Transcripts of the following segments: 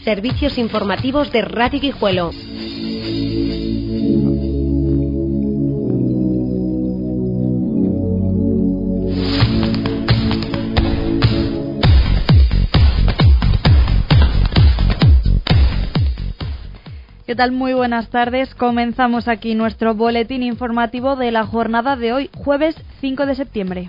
Servicios informativos de Radio Guijuelo. ¿Qué tal? Muy buenas tardes. Comenzamos aquí nuestro boletín informativo de la jornada de hoy, jueves 5 de septiembre.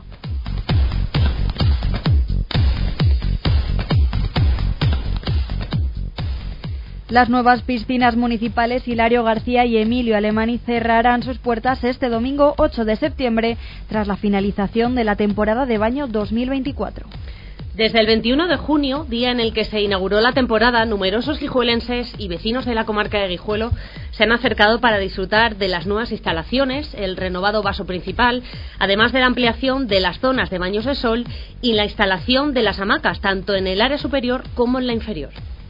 Las nuevas piscinas municipales Hilario García y Emilio Alemany cerrarán sus puertas este domingo 8 de septiembre tras la finalización de la temporada de baño 2024. Desde el 21 de junio, día en el que se inauguró la temporada, numerosos guijuelenses y vecinos de la comarca de Guijuelo se han acercado para disfrutar de las nuevas instalaciones, el renovado vaso principal, además de la ampliación de las zonas de baños de sol y la instalación de las hamacas, tanto en el área superior como en la inferior.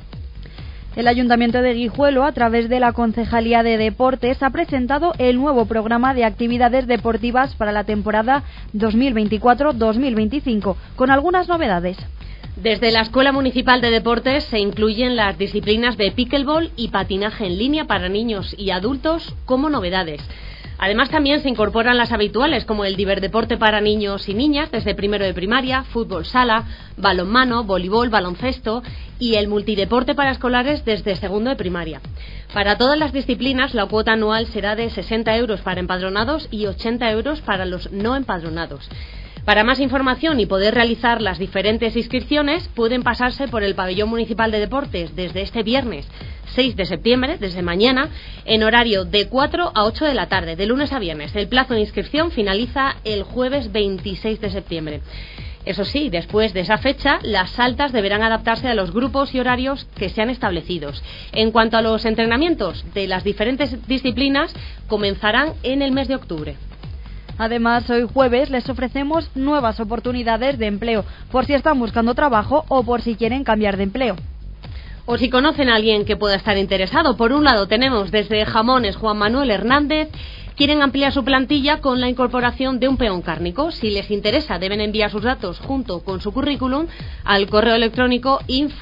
El Ayuntamiento de Guijuelo, a través de la Concejalía de Deportes, ha presentado el nuevo programa de actividades deportivas para la temporada 2024-2025, con algunas novedades. Desde la Escuela Municipal de Deportes se incluyen las disciplinas de pickleball y patinaje en línea para niños y adultos como novedades. Además, también se incorporan las habituales, como el diverdeporte para niños y niñas desde primero de primaria, fútbol sala, balonmano, voleibol, baloncesto y el multideporte para escolares desde segundo de primaria. Para todas las disciplinas, la cuota anual será de 60 euros para empadronados y 80 euros para los no empadronados. Para más información y poder realizar las diferentes inscripciones, pueden pasarse por el Pabellón Municipal de Deportes desde este viernes 6 de septiembre, desde mañana, en horario de 4 a 8 de la tarde, de lunes a viernes. El plazo de inscripción finaliza el jueves 26 de septiembre. Eso sí, después de esa fecha, las saltas deberán adaptarse a los grupos y horarios que sean establecidos. En cuanto a los entrenamientos de las diferentes disciplinas, comenzarán en el mes de octubre. Además, hoy jueves les ofrecemos nuevas oportunidades de empleo, por si están buscando trabajo o por si quieren cambiar de empleo. O si conocen a alguien que pueda estar interesado. Por un lado tenemos desde Jamones Juan Manuel Hernández. Quieren ampliar su plantilla con la incorporación de un peón cárnico. Si les interesa, deben enviar sus datos junto con su currículum al correo electrónico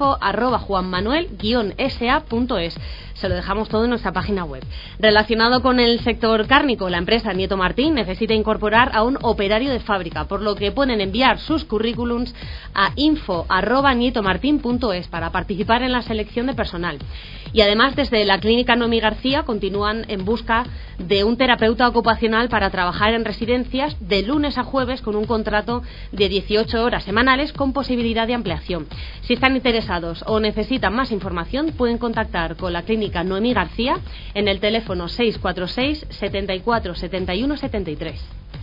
info@juanmanuel-sa.es. Se lo dejamos todo en nuestra página web. Relacionado con el sector cárnico, la empresa Nieto Martín necesita incorporar a un operario de fábrica, por lo que pueden enviar sus currículums a info@nietomartin.es para participar en la selección de personal. Y además, desde la clínica Noemí García continúan en busca de un terapeuta ocupacional para trabajar en residencias de lunes a jueves con un contrato de 18 horas semanales con posibilidad de ampliación. Si están interesados o necesitan más información, pueden contactar con la clínica Noemí García en el teléfono 646 74 71 73.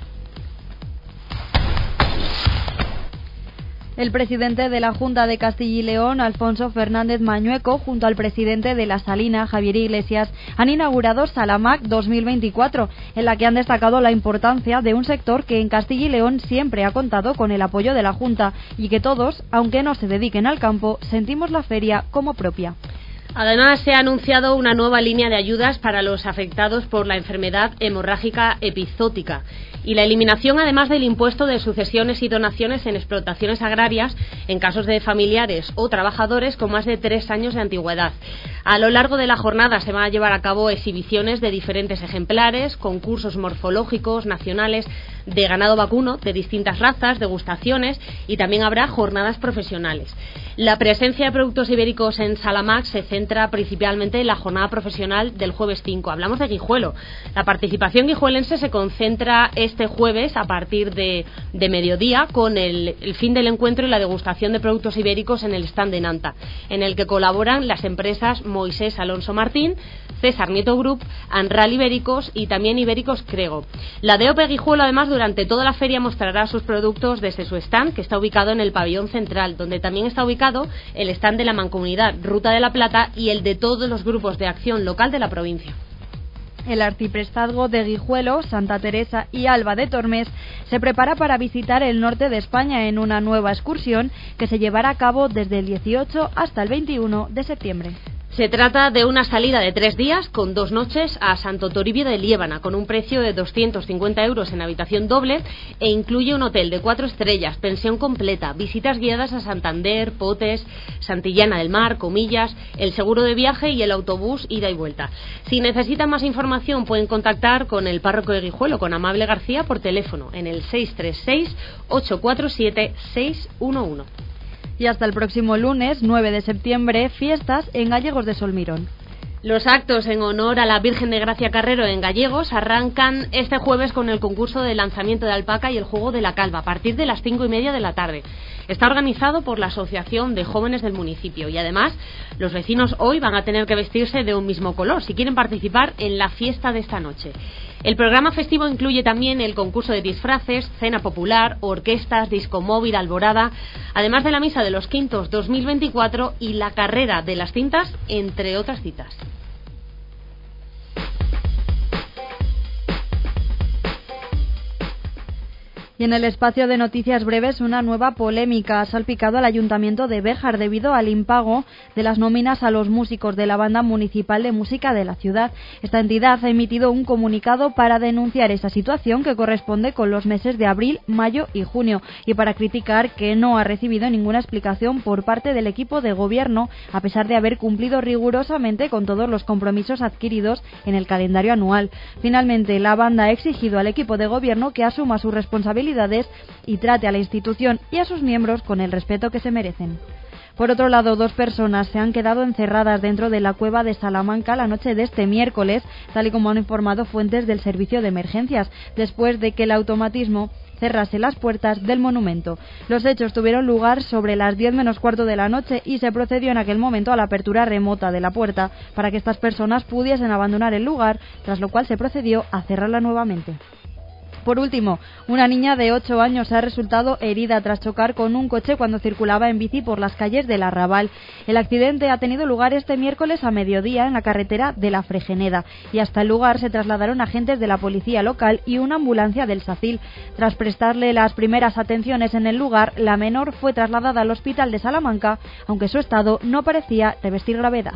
El presidente de la Junta de Castilla y León, Alfonso Fernández Mañueco, junto al presidente de La Salina, Javier Iglesias, han inaugurado Salamac 2024, en la que han destacado la importancia de un sector que en Castilla y León siempre ha contado con el apoyo de la Junta y que todos, aunque no se dediquen al campo, sentimos la feria como propia. Además, se ha anunciado una nueva línea de ayudas para los afectados por la enfermedad hemorrágica epizótica y la eliminación, además del impuesto de sucesiones y donaciones en explotaciones agrarias en casos de familiares o trabajadores con más de 3 años de antigüedad. A lo largo de la jornada se van a llevar a cabo exhibiciones de diferentes ejemplares, concursos morfológicos nacionales de ganado vacuno de distintas razas, degustaciones y también habrá jornadas profesionales. La presencia de productos ibéricos en Salamac se centra principalmente en la jornada profesional del jueves 5. Hablamos de Guijuelo. La participación guijuelense se concentra este jueves a partir de mediodía con el fin del encuentro y la degustación de productos ibéricos en el stand de Nanta, en el que colaboran las empresas Moisés Alonso Martín, César Nieto Group, Anral Ibéricos y también Ibéricos Crego. La DOP Guijuelo, además, durante toda la feria mostrará sus productos desde su stand, que está ubicado en el pabellón central, donde también está ubicado el stand de la Mancomunidad Ruta de la Plata y el de todos los grupos de acción local de la provincia. El arciprestazgo de Guijuelo, Santa Teresa y Alba de Tormes se prepara para visitar el norte de España en una nueva excursión que se llevará a cabo desde el 18 hasta el 21 de septiembre. Se trata de una salida de 3 días con 2 noches a Santo Toribio de Liébana, con un precio de 250 euros en habitación doble e incluye un hotel de 4 estrellas, pensión completa, visitas guiadas a Santander, Potes, Santillana del Mar, Comillas, el seguro de viaje y el autobús ida y vuelta. Si necesitan más información pueden contactar con el párroco de Guijuelo, con Amable García, por teléfono en el 636-847-611. Y hasta el próximo lunes, 9 de septiembre, fiestas en Gallegos de Solmirón. Los actos en honor a la Virgen de Gracia Carrero en Gallegos arrancan este jueves con el concurso de lanzamiento de alpaca y el juego de la calva a partir de las 5:30 de la tarde. Está organizado por la Asociación de Jóvenes del municipio y además los vecinos hoy van a tener que vestirse de un mismo color si quieren participar en la fiesta de esta noche. El programa festivo incluye también el concurso de disfraces, cena popular, orquestas, disco móvil, alborada, además de la misa de los quintos 2024 y la carrera de las cintas, entre otras citas. Y en el espacio de noticias breves, una nueva polémica ha salpicado al Ayuntamiento de Béjar debido al impago de las nóminas a los músicos de la Banda Municipal de Música de la ciudad. Esta entidad ha emitido un comunicado para denunciar esa situación que corresponde con los meses de abril, mayo y junio y para criticar que no ha recibido ninguna explicación por parte del equipo de gobierno, a pesar de haber cumplido rigurosamente con todos los compromisos adquiridos en el calendario anual. Finalmente, la banda ha exigido al equipo de gobierno que asuma sus responsabilidades y trate a la institución y a sus miembros con el respeto que se merecen. Por otro lado, 2 personas se han quedado encerradas dentro de la cueva de Salamanca la noche de este miércoles, tal y como han informado fuentes del servicio de emergencias, después de que el automatismo cerrase las puertas del monumento. Los hechos tuvieron lugar sobre las 10 menos cuarto de la noche y se procedió en aquel momento a la apertura remota de la puerta para que estas personas pudiesen abandonar el lugar, tras lo cual se procedió a cerrarla nuevamente. Por último, una niña de 8 años ha resultado herida tras chocar con un coche cuando circulaba en bici por las calles del Arrabal. El accidente ha tenido lugar este miércoles a mediodía en la carretera de la Fregeneda y hasta el lugar se trasladaron agentes de la policía local y una ambulancia del SACIL. Tras prestarle las primeras atenciones en el lugar, la menor fue trasladada al hospital de Salamanca, aunque su estado no parecía revestir gravedad.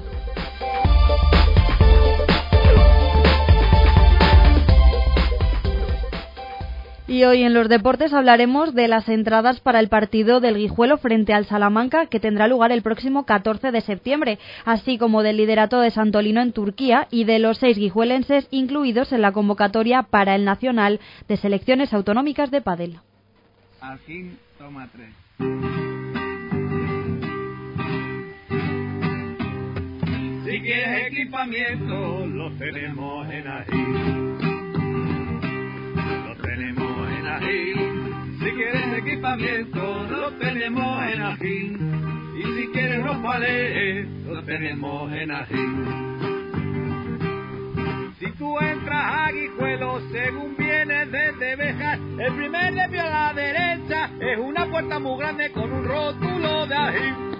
Y hoy en los deportes hablaremos de las entradas para el partido del Guijuelo frente al Salamanca, que tendrá lugar el próximo 14 de septiembre, así como del liderato de Santolino en Turquía y de los 6 guijuelenses incluidos en la convocatoria para el Nacional de Selecciones Autonómicas de Pádel. Ajín, toma 3. Si quieres equipamiento, lo tenemos en Ajín. Si quieres equipamiento, lo tenemos en Ajín. Y si quieres los palés, lo tenemos en Ajín. Si tú entras a Guijuelo, según vienes desde Béjar, el primer desvío a la derecha es una puerta muy grande con un rótulo de Ajín.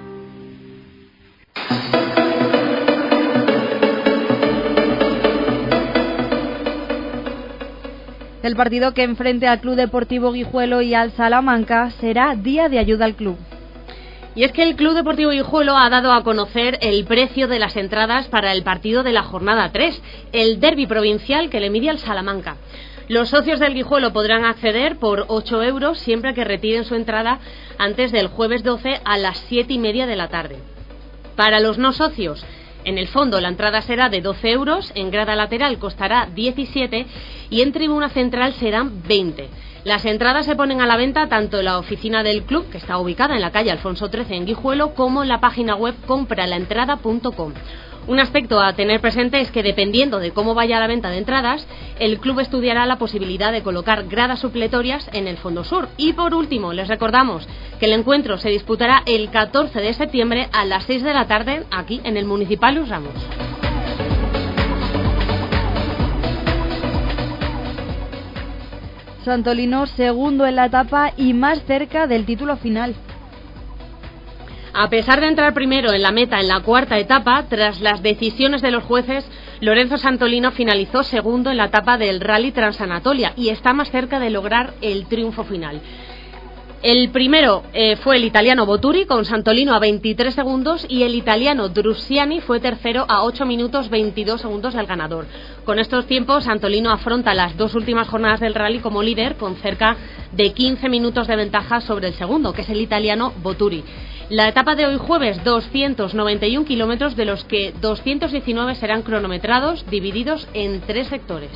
El partido que enfrente al Club Deportivo Guijuelo y al Salamanca será Día de Ayuda al Club. Y es que el Club Deportivo Guijuelo ha dado a conocer el precio de las entradas para el partido de la jornada 3, el derbi provincial que le mide al Salamanca. Los socios del Guijuelo podrán acceder por 8 euros siempre que retiren su entrada antes del jueves 12 a las 7:30 de la tarde. Para los no socios, en el fondo la entrada será de 12 euros, en grada lateral costará 17 y en tribuna central serán 20. Las entradas se ponen a la venta tanto en la oficina del club, que está ubicada en la calle Alfonso XIII en Guijuelo, como en la página web compralaentrada.com. Un aspecto a tener presente es que dependiendo de cómo vaya la venta de entradas, el club estudiará la posibilidad de colocar gradas supletorias en el fondo sur. Y por último, les recordamos que el encuentro se disputará el 14 de septiembre a las 6 de la tarde aquí en el Municipal Luis Ramos. Santolino segundo en la etapa y más cerca del título final. A pesar de entrar primero en la meta en la cuarta etapa, tras las decisiones de los jueces, Lorenzo Santolino finalizó segundo en la etapa del Rally Transanatolia y está más cerca de lograr el triunfo final. El primero fue el italiano Boturi con Santolino a 23 segundos y el italiano Drusiani fue tercero a 8 minutos 22 segundos del ganador. Con estos tiempos, Santolino afronta las dos últimas jornadas del rally como líder con cerca de 15 minutos de ventaja sobre el segundo, que es el italiano Boturi. La etapa de hoy jueves, 291 kilómetros, de los que 219 serán cronometrados, divididos en 3 sectores.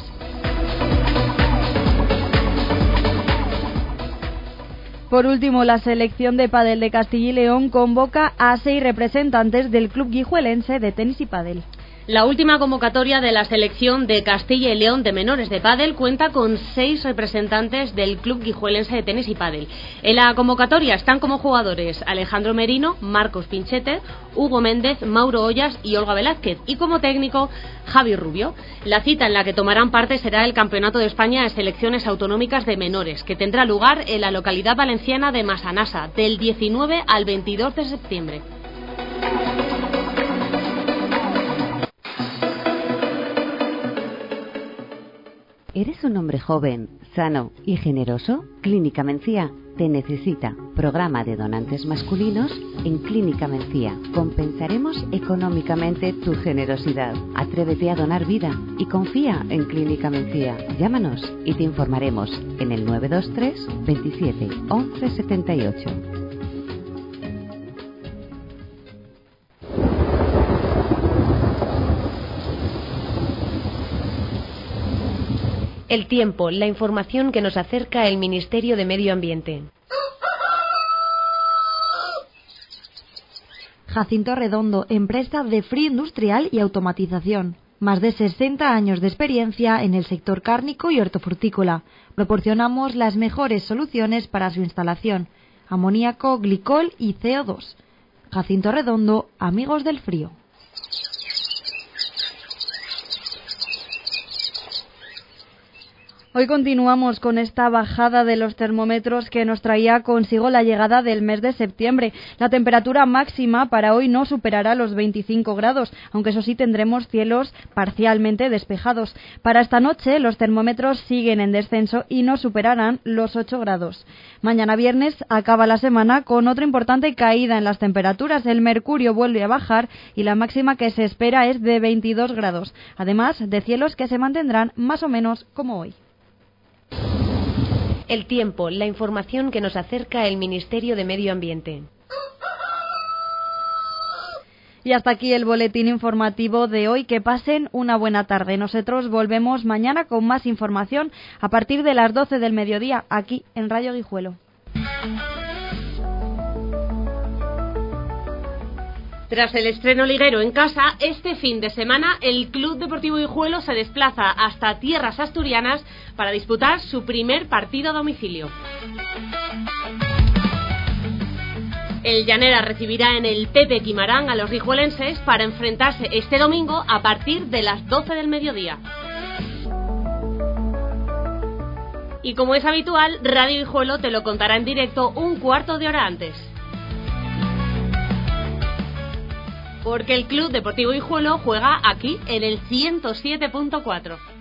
Por último, la selección de pádel de Castilla y León convoca a 6 representantes del club guijuelense de tenis y pádel. La última convocatoria de la selección de Castilla y León de menores de pádel cuenta con 6 representantes del club guijuelense de tenis y pádel. En la convocatoria están como jugadores Alejandro Merino, Marcos Pinchete, Hugo Méndez, Mauro Ollas y Olga Velázquez, y como técnico Javi Rubio. La cita en la que tomarán parte será el Campeonato de España de Selecciones Autonómicas de Menores, que tendrá lugar en la localidad valenciana de Massanassa del 19 al 22 de septiembre. ¿Eres un hombre joven, sano y generoso? Clínica Mencía te necesita. Programa de donantes masculinos en Clínica Mencía. Compensaremos económicamente tu generosidad. Atrévete a donar vida y confía en Clínica Mencía. Llámanos y te informaremos en el 923 27 11 78. El tiempo, la información que nos acerca el Ministerio de Medio Ambiente. Jacinto Redondo, empresa de frío industrial y automatización. Más de 60 años de experiencia en el sector cárnico y hortofrutícola. Proporcionamos las mejores soluciones para su instalación. Amoníaco, glicol y CO2. Jacinto Redondo, amigos del frío. Hoy continuamos con esta bajada de los termómetros que nos traía consigo la llegada del mes de septiembre. La temperatura máxima para hoy no superará los 25 grados, aunque eso sí tendremos cielos parcialmente despejados. Para esta noche los termómetros siguen en descenso y no superarán los 8 grados. Mañana viernes acaba la semana con otra importante caída en las temperaturas. El mercurio vuelve a bajar y la máxima que se espera es de 22 grados, además de cielos que se mantendrán más o menos como hoy. El tiempo, la información que nos acerca el Ministerio de Medio Ambiente. Y hasta aquí el boletín informativo de hoy. Que pasen una buena tarde. Nosotros volvemos mañana con más información a partir de las 12 del mediodía, aquí en Radio Guijuelo. Tras el estreno liguero en casa, este fin de semana el Club Deportivo Guijuelo se desplaza hasta tierras asturianas para disputar su primer partido a domicilio. El Llanera recibirá en el Pepe Quimarán a los guijuelenses para enfrentarse este domingo a partir de las 12 del mediodía. Y como es habitual, Radio Guijuelo te lo contará en directo un cuarto de hora antes. Porque el Club Deportivo Guijuelo juega aquí en el 107.4.